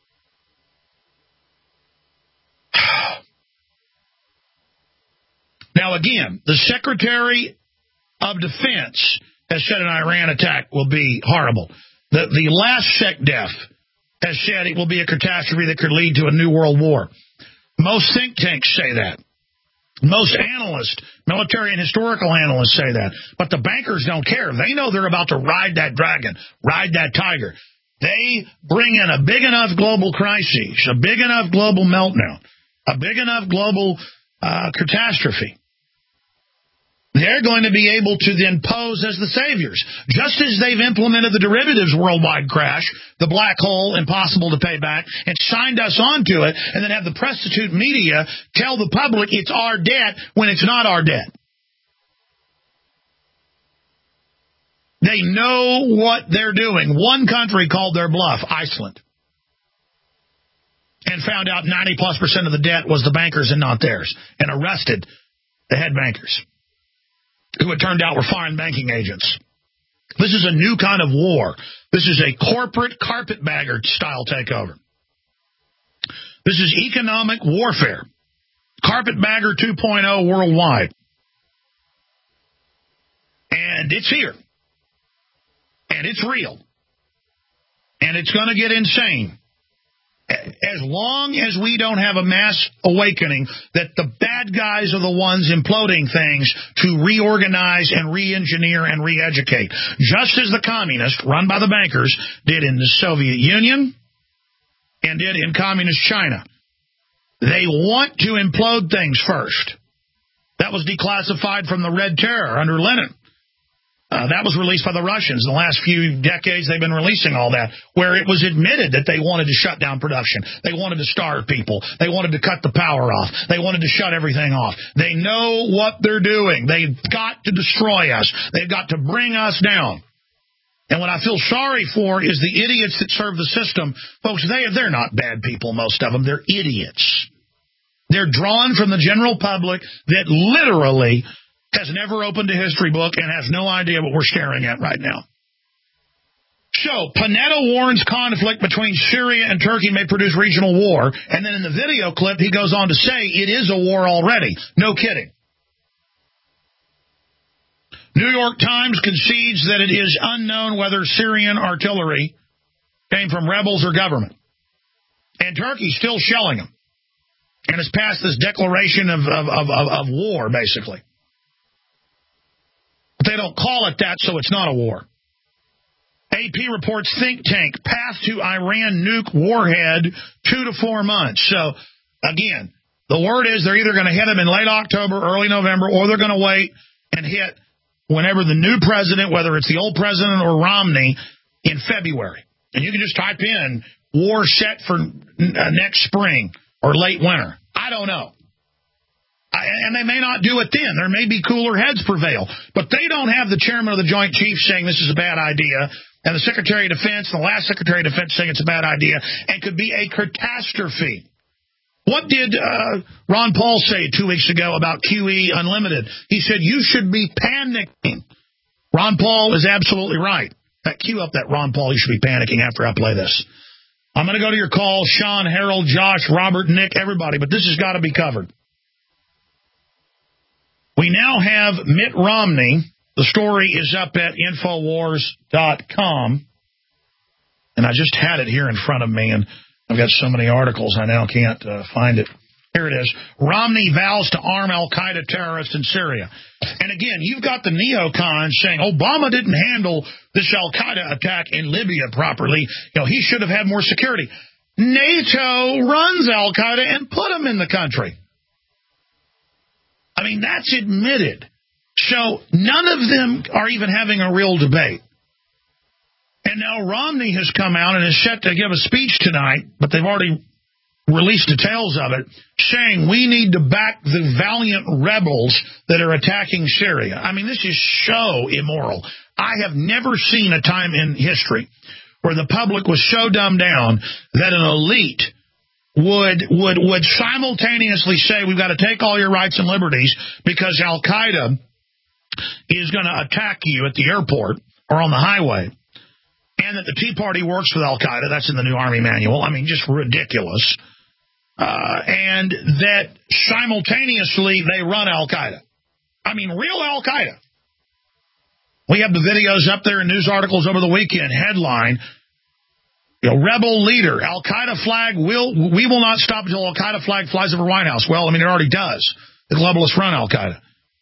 Speaker 2: Now, again, the Secretary of Defense has said an Iran attack will be horrible. The last SecDef has said it will be a catastrophe that could lead to a new world war. Most think tanks say that. Most analysts, military and historical analysts say that. But the bankers don't care. They know they're about to ride that dragon, ride that tiger. They bring in a big enough global crisis, a big enough global meltdown, a big enough global catastrophe. They're going to be able to then pose as the saviors. Just as they've implemented the derivatives worldwide crash, the black hole, impossible to pay back, and signed us onto it, and then have the prostitute media tell the public it's our debt when it's not our debt. They know what they're doing. One country called their bluff, Iceland, and found out 90+% of the debt was the bankers and not theirs, and arrested the head bankers, who it turned out were foreign banking agents. This is a new kind of war. This is a corporate carpetbagger style takeover. This is economic warfare. Carpetbagger 2.0 worldwide. And it's here. And it's real. And it's going to get insane. As long as we don't have a mass awakening that the bad guys are the ones imploding things to reorganize and re-engineer and re-educate, just as the communists, run by the bankers, did in the Soviet Union and did in communist China. They want to implode things first. That was declassified from the Red Terror under Lenin. That was released by the Russians. In the last few decades, they've been releasing all that, where it was admitted that they wanted to shut down production. They wanted to starve people. They wanted to cut the power off. They wanted to shut everything off. They know what they're doing. They've got to destroy us. They've got to bring us down. And what I feel sorry for is the idiots that serve the system. Folks, they're not bad people, most of them. They're idiots. They're drawn from the general public that literally has never opened a history book and has no idea what we're staring at right now. So, Panetta warns conflict between Syria and Turkey may produce regional war, and then in the video clip, he goes on to say it is a war already. No kidding. New York Times concedes that it is unknown whether Syrian artillery came from rebels or government. And Turkey's still shelling them. And has passed this declaration of war, basically. But they don't call it that, so it's not a war. AP reports think tank, path to Iran nuke warhead 2 to 4 months. So, again, the word is they're either going to hit them in late October, early November, or they're going to wait and hit whenever the new president, whether it's the old president or Romney, in February. And you can just type in war set for next spring or late winter. I don't know. And they may not do it then. There may be cooler heads prevail. But they don't have the chairman of the Joint Chiefs saying this is a bad idea, and the Secretary of Defense and the last Secretary of Defense saying it's a bad idea, and could be a catastrophe. What did Ron Paul say 2 weeks ago about QE Unlimited? He said, you should be panicking. Ron Paul is absolutely right. Cue up that Ron Paul, you should be panicking after I play this. I'm going to go to your call, Sean, Harold, Josh, Robert, Nick, everybody, but this has got to be covered. We now have Mitt Romney. The story is up at Infowars.com. And I just had it here in front of me, and I've got so many articles I now can't find it. Here it is. Romney vows to arm al-Qaeda terrorists in Syria. And again, you've got the neocons saying Obama didn't handle this al-Qaeda attack in Libya properly. He should have had more security. NATO runs al-Qaeda and put them in the country. I mean, that's admitted. So none of them are even having a real debate. And now Romney has come out and is set to give a speech tonight, but they've already released details of it, saying we need to back the valiant rebels that are attacking Syria. I mean, this is so immoral. I have never seen a time in history where the public was so dumbed down that an elite would simultaneously say we've got to take all your rights and liberties because al-Qaeda is going to attack you at the airport or on the highway, and that the Tea Party works with al-Qaeda. That's in the new Army manual. I mean, just ridiculous. And that simultaneously they run al-Qaeda. I mean, real al-Qaeda. We have the videos up there in news articles over the weekend. Headline, rebel leader, al-Qaeda flag, we will not stop until al-Qaeda flag flies over White House. Well, I mean, it already does. The globalists run al-Qaeda.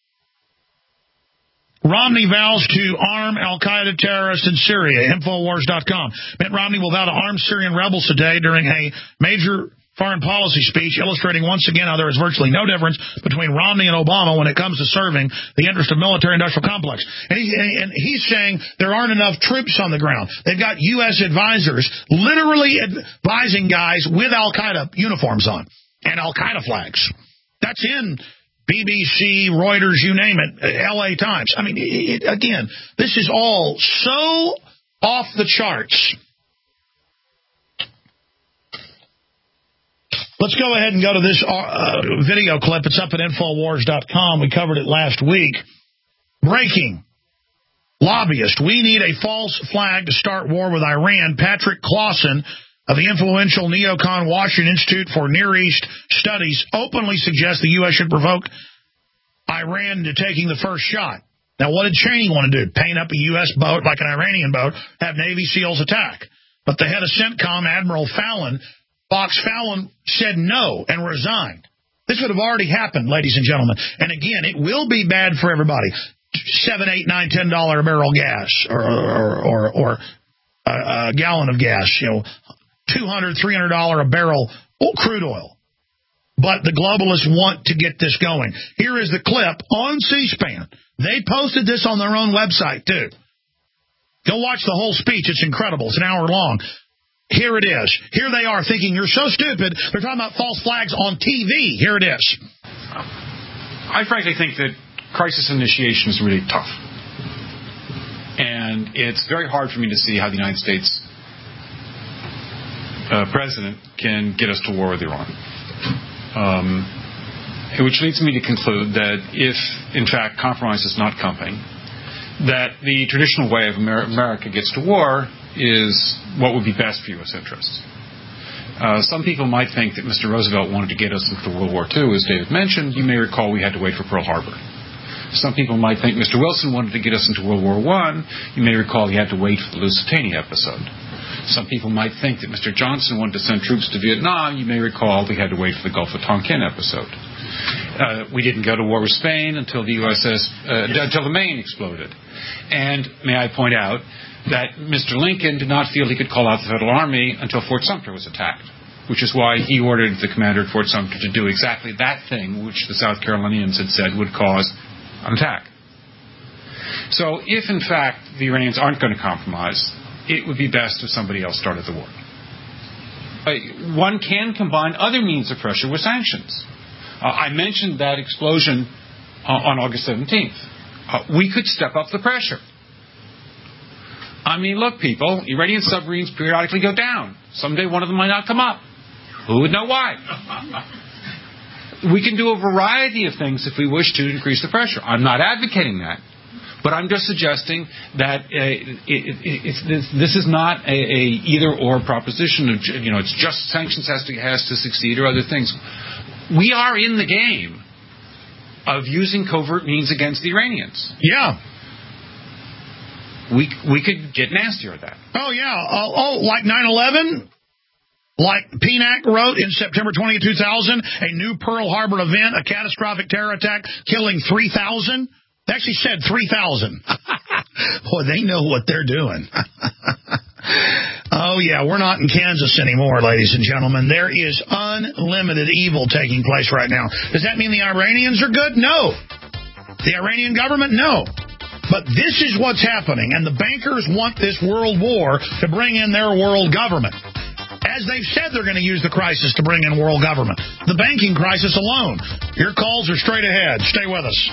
Speaker 2: Romney vows to arm al-Qaeda terrorists in Syria, Infowars.com. Mitt Romney will vow to arm Syrian rebels today during a major foreign policy speech, illustrating once again how there is virtually no difference between Romney and Obama when it comes to serving the interest of military-industrial complex. And he's saying there aren't enough troops on the ground. They've got U.S. advisors literally advising guys with al-Qaeda uniforms on and al-Qaeda flags. That's in BBC, Reuters, you name it, LA Times. I mean, again, this is all so off the charts. Let's go ahead and go to this video clip. It's up at Infowars.com. We covered it last week. Breaking. Lobbyist. We need a false flag to start war with Iran. Patrick Clausen of the influential neocon Washington Institute for Near East Studies openly suggests the U.S. should provoke Iran into taking the first shot. Now, what did Cheney want to do? Paint up a U.S. boat like an Iranian boat, have Navy SEALs attack. But the head of CENTCOM, Admiral Fallon, Fox Fallon, said no and resigned. This would have already happened, ladies and gentlemen. And again, it will be bad for everybody. $7, $8, $9, $10 a barrel gas or a gallon of gas, $200, $300 a barrel crude oil. But the globalists want to get this going. Here is the clip on C-SPAN. They posted this on their own website, too. Go watch the whole speech. It's incredible. It's an hour long. Here it is. Here they are thinking you're so stupid. They're talking about false flags on TV. Here it is.
Speaker 14: I frankly think that crisis initiation is really tough. And it's very hard for me to see how the United States president can get us to war with Iran. Which leads me to conclude that if, in fact, compromise is not coming, that the traditional way of America gets to war is what would be best for U.S. interests. Some people might think that Mr. Roosevelt wanted to get us into World War II, as David mentioned. You may recall we had to wait for Pearl Harbor. Some people might think Mr. Wilson wanted to get us into World War I. You may recall he had to wait for the Lusitania episode. Some people might think that Mr. Johnson wanted to send troops to Vietnam. You may recall we had to wait for the Gulf of Tonkin episode. We didn't go to war with Spain until the until the Maine exploded. And may I point out that Mr. Lincoln did not feel he could call out the Federal Army until Fort Sumter was attacked, which is why he ordered the commander at Fort Sumter to do exactly that thing which the South Carolinians had said would cause an attack. So if, in fact, the Iranians aren't going to compromise, it would be best if somebody else started the war. one can combine other means of pressure with sanctions. I mentioned that explosion on August 17th. We could step up the pressure. I mean, look, people, Iranian submarines periodically go down. Someday one of them might not come up. Who would know why? We can do a variety of things if we wish to increase the pressure. I'm not advocating that. But I'm just suggesting that this is not a either-or proposition. It's just sanctions has to succeed or other things. We are in the game of using covert means against the Iranians.
Speaker 2: Yeah.
Speaker 14: We could get nastier at that.
Speaker 2: Oh, yeah. Like 9/11? Like PNAC wrote in September 20, 2000, a new Pearl Harbor event, a catastrophic terror attack, killing 3,000? They actually said 3,000. Boy, they know what they're doing. Oh, yeah, we're not in Kansas anymore, ladies and gentlemen. There is unlimited evil taking place right now. Does that mean the Iranians are good? No. The Iranian government? No. But this is what's happening, and the bankers want this world war to bring in their world government. As they've said, they're going to use the crisis to bring in world government. The banking crisis alone. Your calls are straight ahead. Stay with us.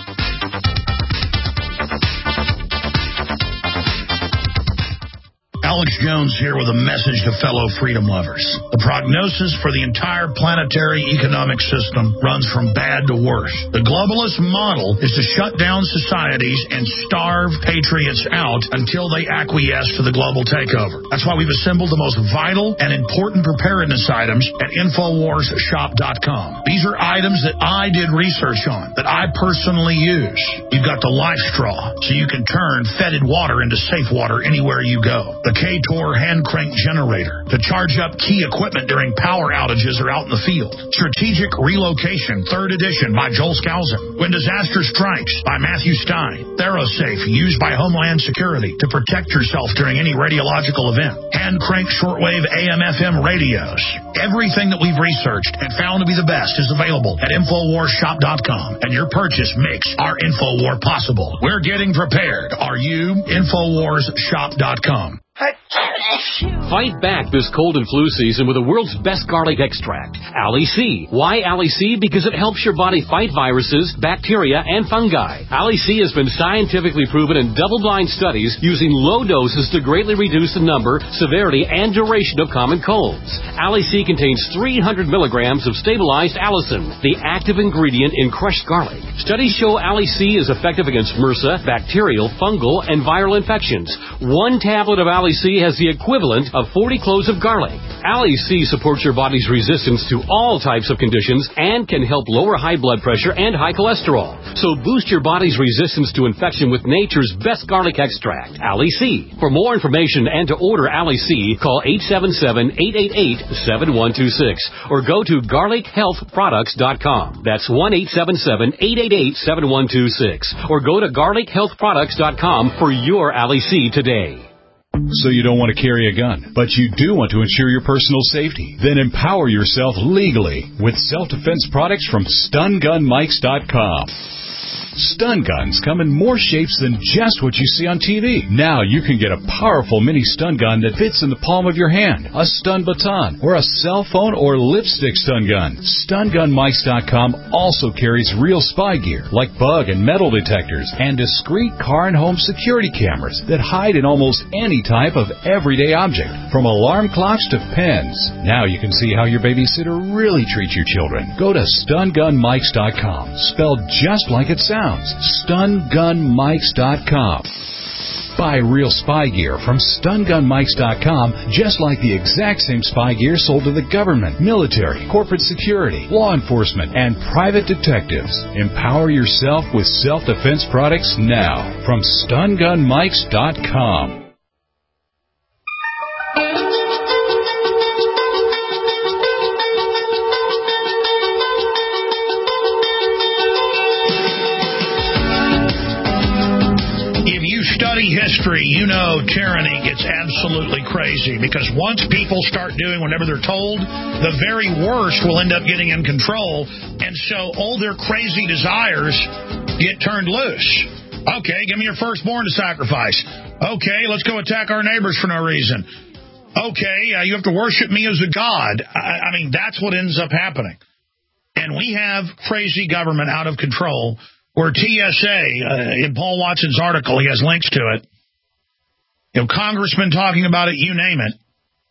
Speaker 2: Alex Jones here with a message to fellow freedom lovers. The prognosis for the entire planetary economic system runs from bad to worse. The globalist model is to shut down societies and starve patriots out until they acquiesce to the global takeover. That's why we've assembled the most vital and important preparedness items at InfoWarsShop.com. These are items that I did research on, that I personally use. You've got the Life Straw, so you can turn fetid water into safe water anywhere you go. The K-Tor hand crank generator to charge up key equipment during power outages or out in the field. Strategic Relocation, 3rd edition by Joel Skousen. When Disaster Strikes by Matthew Stein. ThyroSafe, used by Homeland Security to protect yourself during any radiological event. Hand crank shortwave AM/FM radios. Everything that we've researched and found to be the best is available at InfoWarsShop.com, and your purchase makes our InfoWar possible. We're getting prepared. Are you? InfoWarsShop.com.
Speaker 15: Fight back this cold and flu season with the world's best garlic extract, Ali C. Why Ali C? Because it helps your body fight viruses, bacteria, and fungi. Ali C has been scientifically proven in double-blind studies using low doses to greatly reduce the number, severity, and duration of common colds. Ali C contains 300 milligrams of stabilized allicin, the active ingredient in crushed garlic. Studies show Ali C is effective against MRSA, bacterial, fungal, and viral infections. One tablet of Ali C has the equivalent of 40 cloves of garlic. Ali C supports your body's resistance to all types of conditions and can help lower high blood pressure and high cholesterol. So boost your body's resistance to infection with nature's best garlic extract, Ali C. For more information and to order Ali C, call 877-888-7126 or go to garlichealthproducts.com. That's 1-877-888-7126 or go to garlichealthproducts.com for your Ali C today.
Speaker 16: So you don't want to carry a gun, but you do want to ensure your personal safety? Then empower yourself legally with self-defense products from StunGunMikes.com. Stun guns come in more shapes than just what you see on TV. Now you can get a powerful mini stun gun that fits in the palm of your hand, a stun baton, or a cell phone or lipstick stun gun. StunGunMikes.com also carries real spy gear like bug and metal detectors and discreet car and home security cameras that hide in almost any type of everyday object, from alarm clocks to pens. Now you can see how your babysitter really treats your children. Go to StunGunMikes.com, spelled just like it sounds. StunGunMikes.com. Buy real spy gear from StunGunMikes.com, just like the exact same spy gear sold to the government, military, corporate security, law enforcement, and private detectives. Empower yourself with self-defense products now from StunGunMikes.com.
Speaker 2: History, you know tyranny gets absolutely crazy because once people start doing whatever they're told, the very worst will end up getting in control, and so all their crazy desires get turned loose. Okay, give me your firstborn to sacrifice. Okay, let's go attack our neighbors for no reason. Okay, you have to worship me as a god. I mean, that's what ends up happening. And we have crazy government out of control where TSA, in Paul Watson's article, he has links to it, congressmen talking about it, you name it.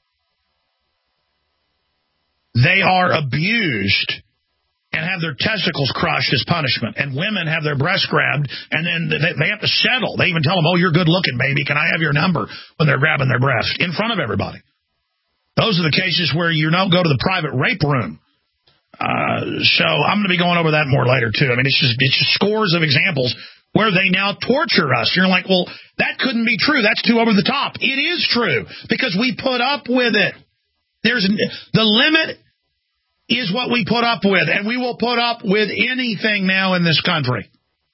Speaker 2: They are abused and have their testicles crushed as punishment. And women have their breasts grabbed, and then they have to settle. They even tell them, oh, you're good looking, baby. Can I have your number? When they're grabbing their breast in front of everybody. Those are the cases where you don't go to the private rape room. So I'm going to be going over that more later, too. I mean, it's just scores of examples where they now torture us. You're like, well, that couldn't be true. That's too over the top. It is true because we put up with it. The limit is what we put up with, and we will put up with anything now in this country.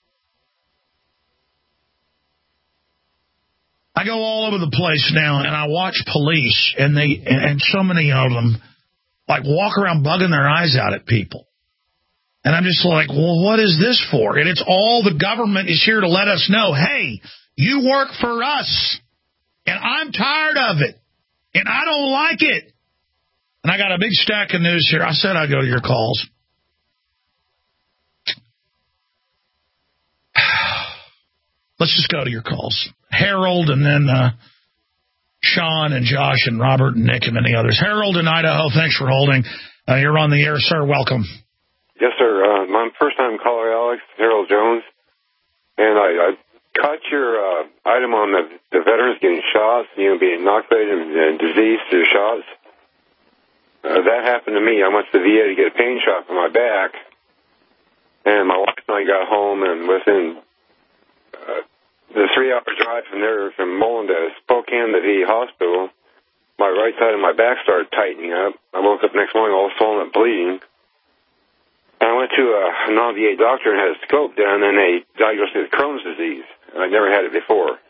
Speaker 2: I go all over the place now, and I watch police, and so many of them like walk around bugging their eyes out at people. And I'm just like, well, what is this for? And it's all the government is here to let us know, hey, you work for us, and I'm tired of it, and I don't like it. And I got a big stack of news here. I said I'd go to your calls. Let's just go to your calls. Harold and then Sean and Josh and Robert and Nick and many others. Harold in Idaho, thanks for holding. You're on the air, sir. Welcome.
Speaker 17: Yes, sir. My first-time caller, Alex, Harold Jones. And I caught your item on the veterans getting shots, being inoculated and diseased through shots. That happened to me. I went to the VA to get a pain shot for my back, and my wife and I got home, and within the 3-hour drive from there, from Mullen to Spokane, the VA hospital, my right side of my back started tightening up. I woke up next morning all swollen up, bleeding. And I went to a non-VA doctor and had a scope done, and they diagnosed me with Crohn's disease. I never had it before.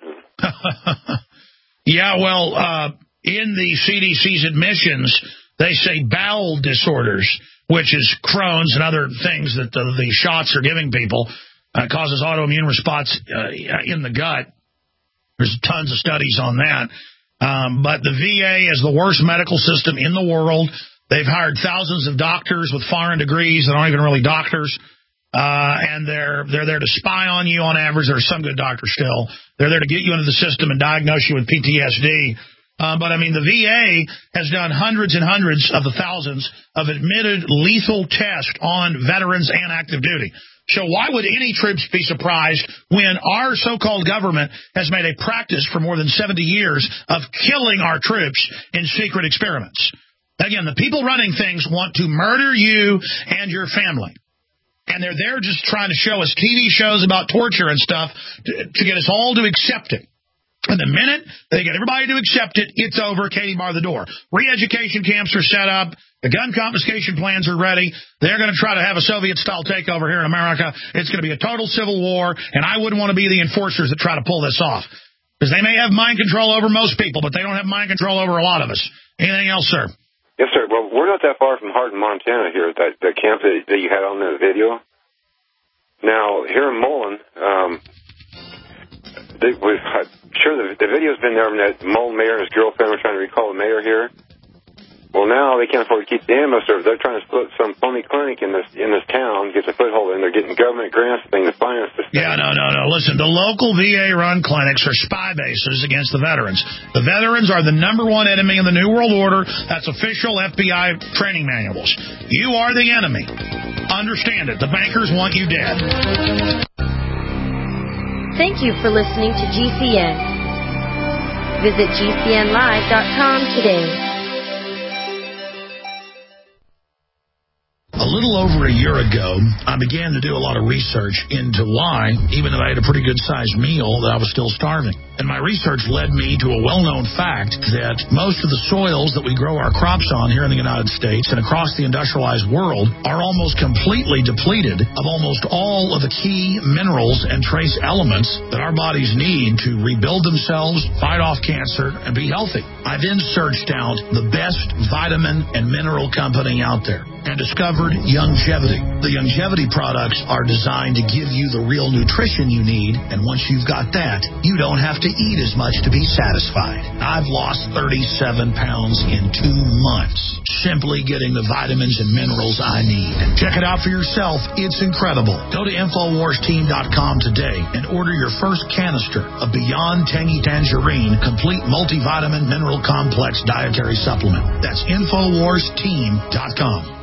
Speaker 2: Yeah, well, in the CDC's admissions, they say bowel disorders, which is Crohn's and other things that the shots are giving people, causes autoimmune response in the gut. There's tons of studies on that. But the VA is the worst medical system in the world. They've hired thousands of doctors with foreign degrees that aren't even really doctors. And they're there to spy on you on average. There's some good doctors still. They're there to get you into the system and diagnose you with PTSD. But, I mean, the VA has done hundreds and hundreds of the thousands of admitted lethal tests on veterans and active duty. So why would any troops be surprised when our so-called government has made a practice for more than 70 years of killing our troops in secret experiments? Again, the people running things want to murder you and your family. And they're there just trying to show us TV shows about torture and stuff to get us all to accept it. And the minute they get everybody to accept it, it's over. Katie, bar the door. Re-education camps are set up. The gun confiscation plans are ready. They're going to try to have a Soviet-style takeover here in America. It's going to be a total civil war, and I wouldn't want to be the enforcers that try to pull this off. Because they may have mind control over most people, but they don't have mind control over a lot of us. Anything else, sir?
Speaker 17: Yes, sir. Well, we're not that far from Hardin, Montana here, the camp that you had on the video. Now, here in Mullen, I'm sure the video's been there when that Mullen mayor and his girlfriend were trying to recall the mayor here. Well, now they can't afford to keep the ambulance service. They're trying to split some phony clinic in this town, get the foothold, and they're getting government grants and things to finance this thing.
Speaker 2: Yeah, no. Listen, the local VA-run clinics are spy bases against the veterans. The veterans are the #1 enemy in the New World Order. That's official FBI training manuals. You are the enemy. Understand it. The bankers want you dead.
Speaker 18: Thank you for listening to GCN. Visit GCNlive.com today.
Speaker 2: A little over a year ago, I began to do a lot of research into why, even though I had a pretty good-sized meal, that I was still starving. And my research led me to a well-known fact that most of the soils that we grow our crops on here in the United States and across the industrialized world are almost completely depleted of almost all of the key minerals and trace elements that our bodies need to rebuild themselves, fight off cancer, and be healthy. I then searched out the best vitamin and mineral company out there. and discovered Youngevity. The Youngevity products are designed to give you the real nutrition you need, and once you've got that, you don't have to eat as much to be satisfied. I've lost 37 pounds in 2 months, simply getting the vitamins and minerals I need. Check it out for yourself. It's incredible. Go to InfoWarsTeam.com today and order your first canister of Beyond Tangy Tangerine Complete Multivitamin Mineral Complex Dietary Supplement. That's InfoWarsTeam.com.